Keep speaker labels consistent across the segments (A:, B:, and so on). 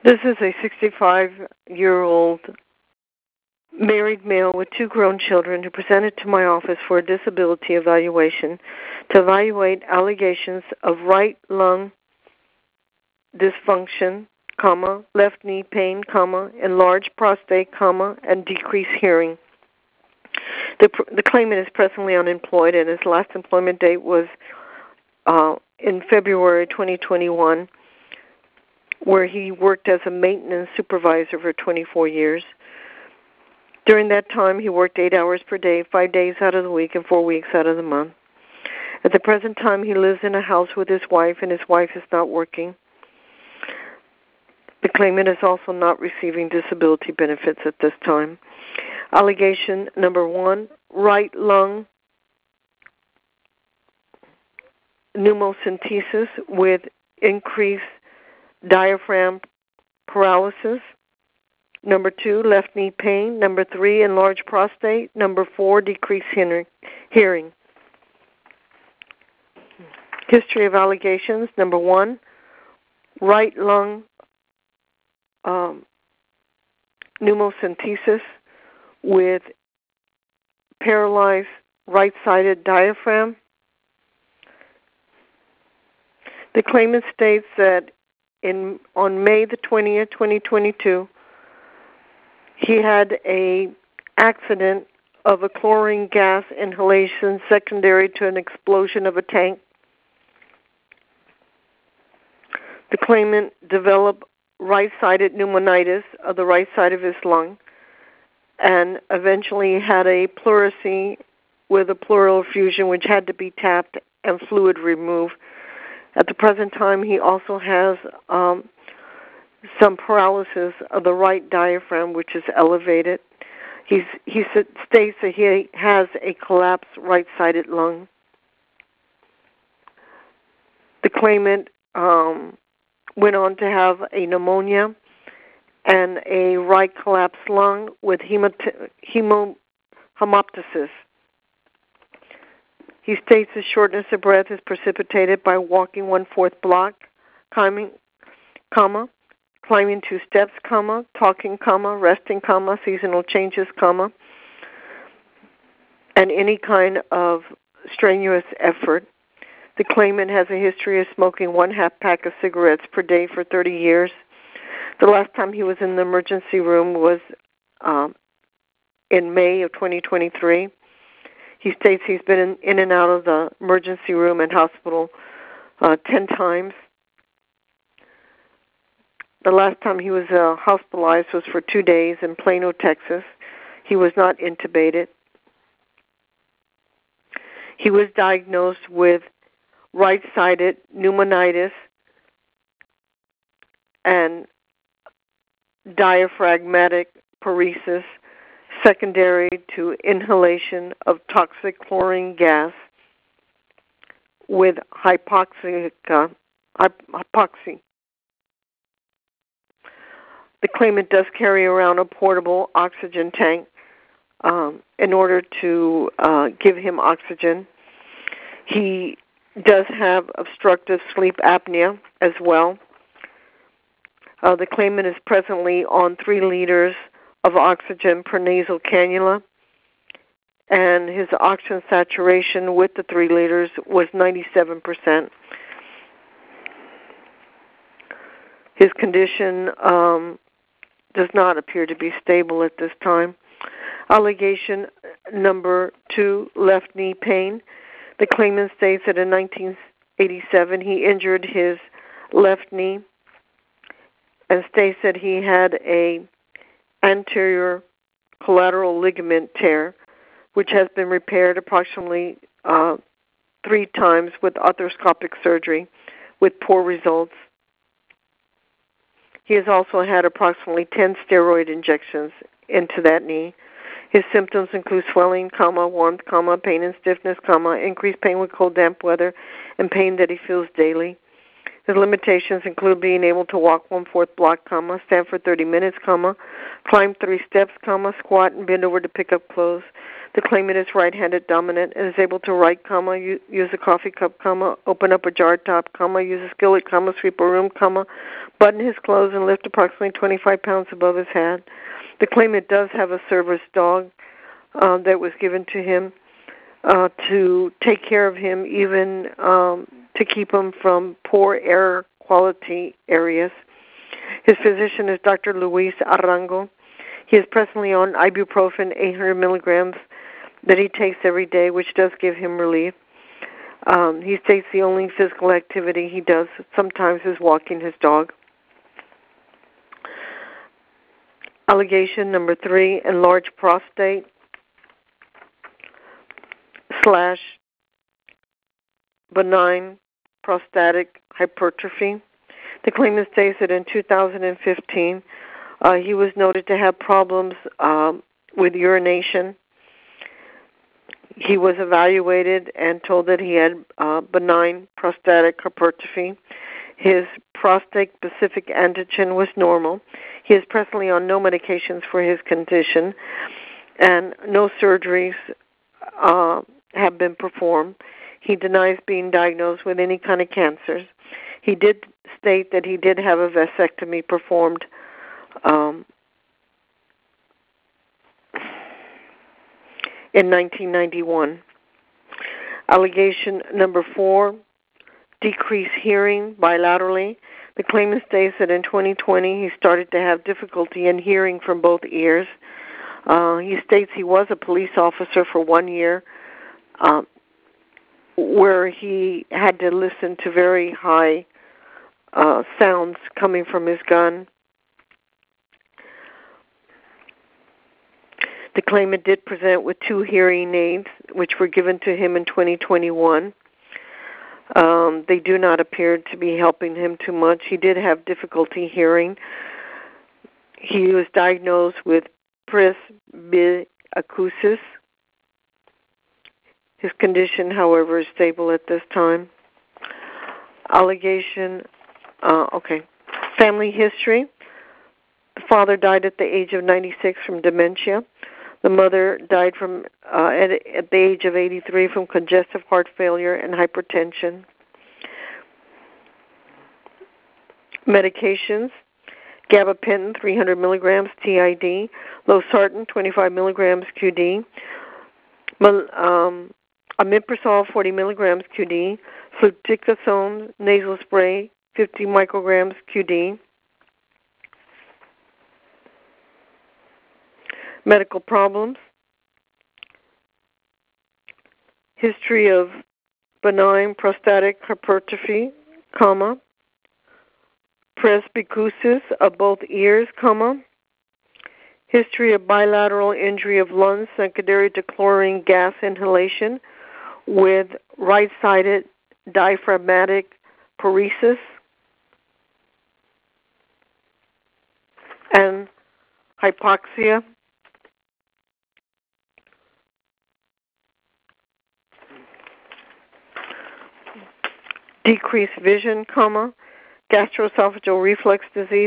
A: This is a 65-year-old married male with 2 grown children who presented to my office for a disability evaluation to evaluate allegations of right lung dysfunction, left knee pain, enlarged prostate, and decreased hearing. The claimant is presently unemployed, and his last employment date was in February 2021, where he worked as a maintenance supervisor for 24 years. During that time, he worked 8 hours per day, 5 days out of the week, and 4 weeks out of the month. At the present time, he lives in a house with his wife, and his wife is not working. The claimant is also not receiving disability benefits at this time. Allegation number 1, right lung pneumocentesis with increased diaphragm paralysis. Number 2, left knee pain. Number 3, enlarged prostate. Number 4, decreased hearing. History of allegations. Number 1, right lung pneumocentesis with paralyzed right-sided diaphragm. The claimant states that on May the 20th, 2022, he had an accident of a chlorine gas inhalation secondary to an explosion of a tank. The claimant developed right-sided pneumonitis of the right side of his lung and eventually had a pleurisy with a pleural effusion which had to be tapped and fluid removed. At the present time, he also has some paralysis of the right diaphragm, which is elevated. He states that he has a collapsed right-sided lung. The claimant went on to have a pneumonia and a right collapsed lung with hemoptysis. He states his shortness of breath is precipitated by walking 1/4 block, climbing 2 steps, talking, resting, seasonal changes, and any kind of strenuous effort. The claimant has a history of smoking 1/2 pack of cigarettes per day for 30 years. The last time he was in the emergency room was in May of 2023. He states he's been in and out of the emergency room and hospital 10 times. The last time he was hospitalized was for 2 days in Plano, Texas. He was not intubated. He was diagnosed with right-sided pneumonitis and diaphragmatic paresis secondary to inhalation of toxic chlorine gas with hypoxia. The claimant does carry around a portable oxygen tank in order to give him oxygen. He does have obstructive sleep apnea as well. The claimant is presently on 3 liters of oxygen per nasal cannula, and his oxygen saturation with the 3 liters was 97%. His condition does not appear to be stable at this time. Allegation number 2, left knee pain. The claimant states that in 1987 he injured his left knee and states that he had a anterior collateral ligament tear, which has been repaired approximately 3 times with arthroscopic surgery with poor results. He has also had approximately 10 steroid injections into that knee. His symptoms include swelling, warmth, pain and stiffness, increased pain with cold, damp weather, and pain that he feels daily. His limitations include being able to walk 1/4 block, stand for 30 minutes, climb 3 steps, squat and bend over to pick up clothes. The claimant is right-handed dominant and is able to write, use a coffee cup, open up a jar top, use a skillet, sweep a room, button his clothes and lift approximately 25 pounds above his head. The claimant does have a service dog that was given to him to take care of him, even to keep him from poor air quality areas. His physician is Dr. Luis Arango. He is presently on ibuprofen, 800 milligrams, that he takes every day, which does give him relief. He states the only physical activity he does sometimes is walking his dog. Allegation number 3, enlarged prostate / benign prostatic hypertrophy. The claimant states that in 2015, he was noted to have problems with urination. He was evaluated and told that he had benign prostatic hypertrophy. His prostate-specific antigen was normal. He is presently on no medications for his condition, and no surgeries have been performed. He denies being diagnosed with any kind of cancers. He did state that he did have a vasectomy performed in 1991. Allegation number 4, decreased hearing bilaterally. The claimant states that in 2020 he started to have difficulty in hearing from both ears. He states he was a police officer for 1 year, where he had to listen to very high sounds coming from his gun. The claimant did present with 2 hearing aids, which were given to him in 2021. They do not appear to be helping him too much. He did have difficulty hearing. He was diagnosed with presbyocusis. His condition, however, is stable at this time. Allegation, family history. The father died at the age of 96 from dementia. The mother died from at the age of 83 from congestive heart failure and hypertension. Medications: gabapentin 300 milligrams TID, losartan 25 milligrams QD, omeprazole 40 milligrams QD, fluticasone nasal spray 50 micrograms QD. Medical problems: history of benign prostatic hypertrophy, presbycusis of both ears, history of bilateral injury of lungs secondary to chlorine gas inhalation with right-sided diaphragmatic paresis, and hypoxia. Decreased vision, gastroesophageal reflux disease,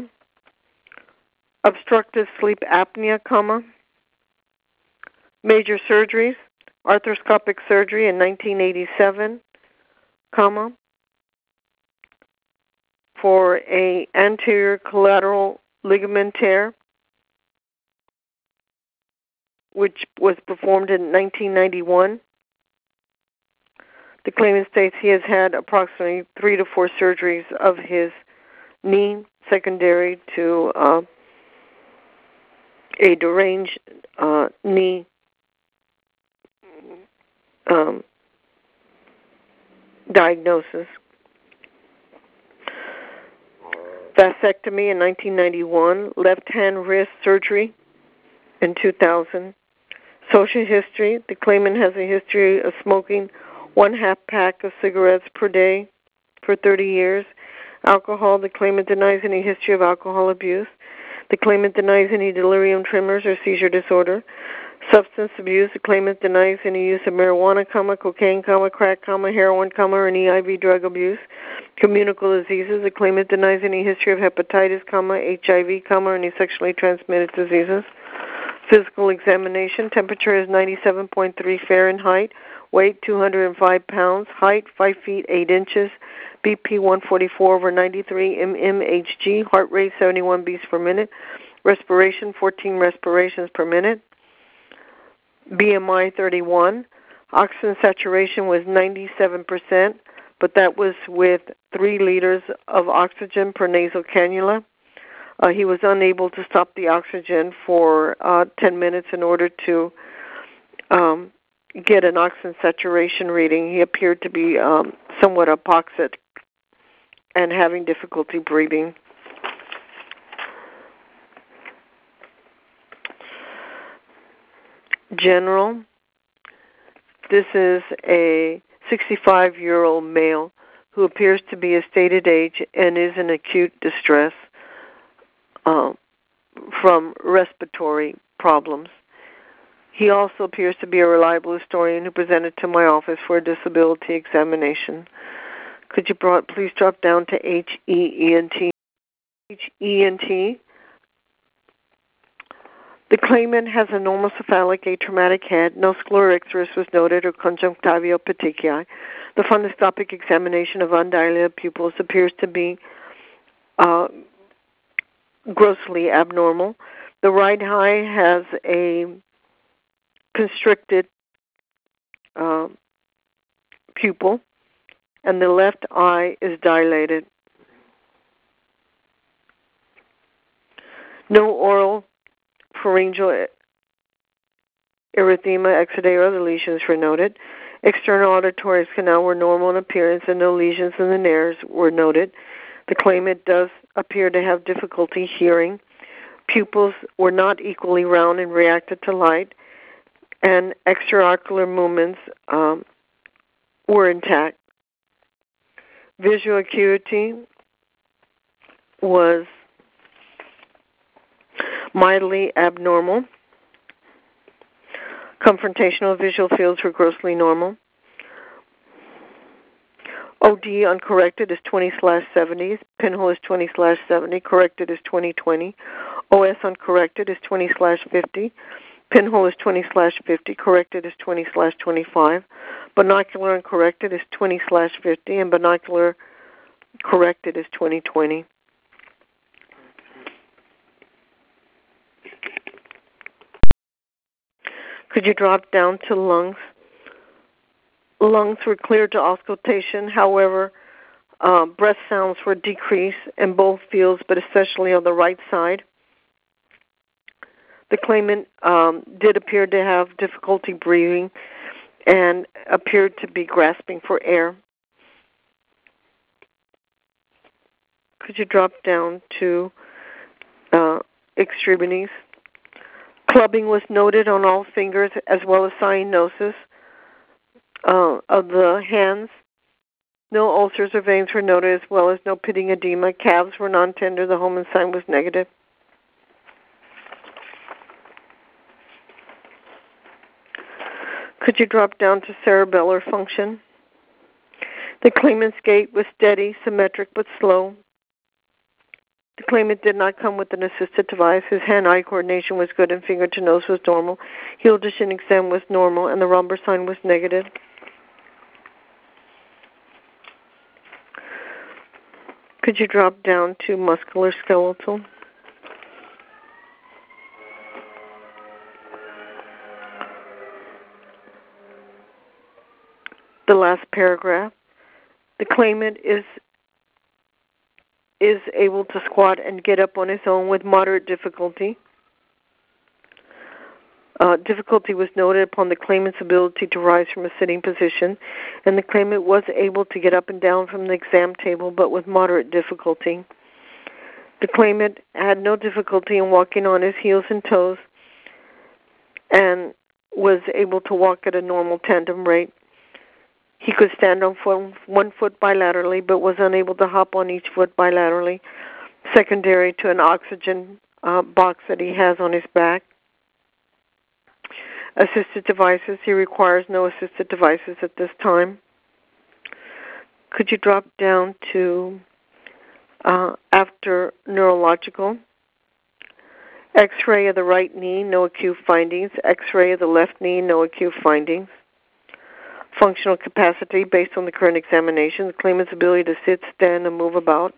A: obstructive sleep apnea, major surgeries, arthroscopic surgery in 1987, for a anterior collateral ligament tear, which was performed in 1991. The claimant states he has had approximately 3 to 4 surgeries of his knee secondary to a deranged knee diagnosis. Vasectomy in 1991, left hand wrist surgery in 2000. Social history: the claimant has a history of smoking 1/2 pack of cigarettes per day for 30 years. Alcohol: the claimant denies any history of alcohol abuse. The claimant denies any delirium tremors or seizure disorder. Substance abuse: the claimant denies any use of marijuana, cocaine, crack, heroin, or any IV drug abuse. Communicable diseases: the claimant denies any history of hepatitis, HIV, or any sexually transmitted diseases. Physical examination. Temperature is 97.3 Fahrenheit. Weight 205 pounds. Height 5 feet 8 inches. BP 144/93 mmHg. Heart rate 71 beats per minute. Respiration 14 respirations per minute. BMI 31. Oxygen saturation was 97%, but that was with 3 liters of oxygen per nasal cannula. He was unable to stop the oxygen for 10 minutes in order to get an oxygen saturation reading. He appeared to be somewhat hypoxic and having difficulty breathing. General. This is a 65-year-old male who appears to be a stated age and is in acute distress from respiratory problems. He also appears to be a reliable historian who presented to my office for a disability examination. Could you please drop down to H-E-E-N-T? H-E-N-T. The claimant has a normal cephalic atraumatic head. No sclerictis was noted or conjunctival petechiae. The fundoscopic examination of undilated pupils appears to be grossly abnormal. The right eye has a constricted pupil, and the left eye is dilated. No oral pharyngeal erythema, exudate, or other lesions were noted. External auditory canal were normal in appearance, and no lesions in the nares were noted. The claimant does appear to have difficulty hearing. Pupils were not equally round and reacted to light, and extraocular movements were intact. Visual acuity was mildly abnormal. Confrontational visual fields were grossly normal. OD uncorrected is 20/70. Pinhole is 20/70. Corrected is 20/20. OS uncorrected is 20/50. Pinhole is 20/50. Corrected is 20/25. Binocular uncorrected is 20/50. And binocular corrected is 20/20. Could you drop down to lungs? Lungs were cleared to auscultation. However, breath sounds were decreased in both fields, but especially on the right side. The claimant did appear to have difficulty breathing and appeared to be grasping for air. Could you drop down to extremities? Clubbing was noted on all fingers, as well as cyanosis of the hands. No ulcers or veins were noted, as well as no pitting edema. Calves were non-tender. The Holman sign was negative. Could you drop down to cerebellar function? The claimant's gait was steady, symmetric, but slow. The claimant did not come with an assisted device. His hand-eye coordination was good and finger-to-nose was normal. Heel to shin exam was normal, and the Romber sign was negative. Could you drop down to muscular skeletal? The last paragraph. The claimant is able to squat and get up on his own with moderate difficulty. Difficulty was noted upon the claimant's ability to rise from a sitting position, and the claimant was able to get up and down from the exam table, but with moderate difficulty. The claimant had no difficulty in walking on his heels and toes and was able to walk at a normal tandem rate. He could stand on one foot bilaterally, but was unable to hop on each foot bilaterally, secondary to an oxygen box that he has on his back. Assisted devices, he requires no assisted devices at this time. Could you drop down to after neurological? X-ray of the right knee, no acute findings. X-ray of the left knee, no acute findings. Functional capacity based on the current examination. The claimant's ability to sit, stand, and move about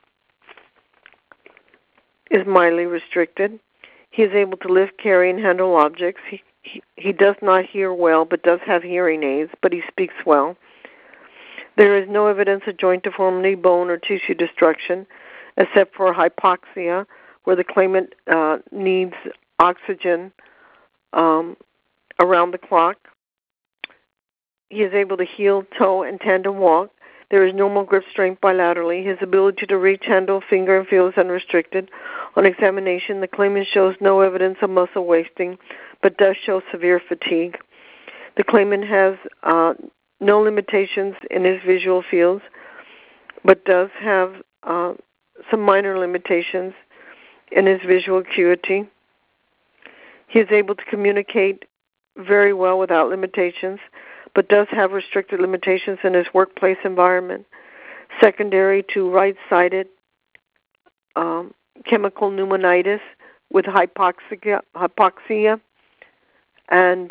A: is mildly restricted. He is able to lift, carry, and handle objects. He does not hear well, but does have hearing aids, but he speaks well. There is no evidence of joint deformity, bone, or tissue destruction, except for hypoxia, where the claimant needs oxygen around the clock. He is able to heel, toe, and tandem walk. There is normal grip strength bilaterally. His ability to reach, handle, finger, and feel is unrestricted. On examination, the claimant shows no evidence of muscle wasting, but does show severe fatigue. The claimant has no limitations in his visual fields, but does have some minor limitations in his visual acuity. He is able to communicate very well without limitations, but does have restricted limitations in his workplace environment, secondary to right-sided chemical pneumonitis with hypoxia and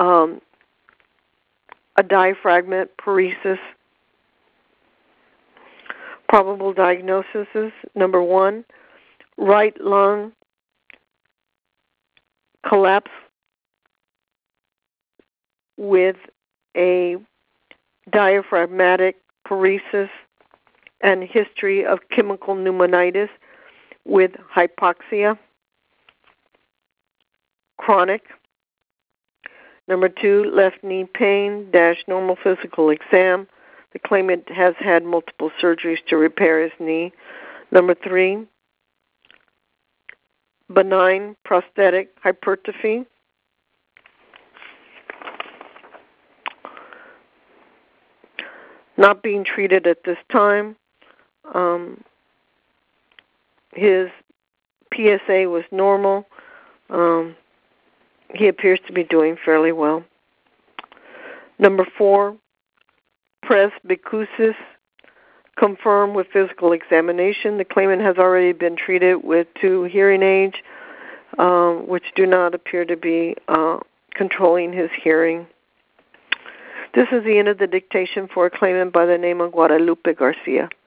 A: a diaphragmatic paresis. Probable diagnosis is, number 1, right lung collapse with a diaphragmatic paresis and history of chemical pneumonitis with hypoxia, chronic. Number 2, left knee pain, normal physical exam. The claimant has had multiple surgeries to repair his knee. Number 3, benign prosthetic hypertrophy. Not being treated at this time. His PSA was normal. He appears to be doing fairly well. Number 4, presbycusis, confirmed with physical examination. The claimant has already been treated with 2 hearing aids, which do not appear to be controlling his hearing. This is the end of the dictation for a claimant by the name of Guadalupe Garcia.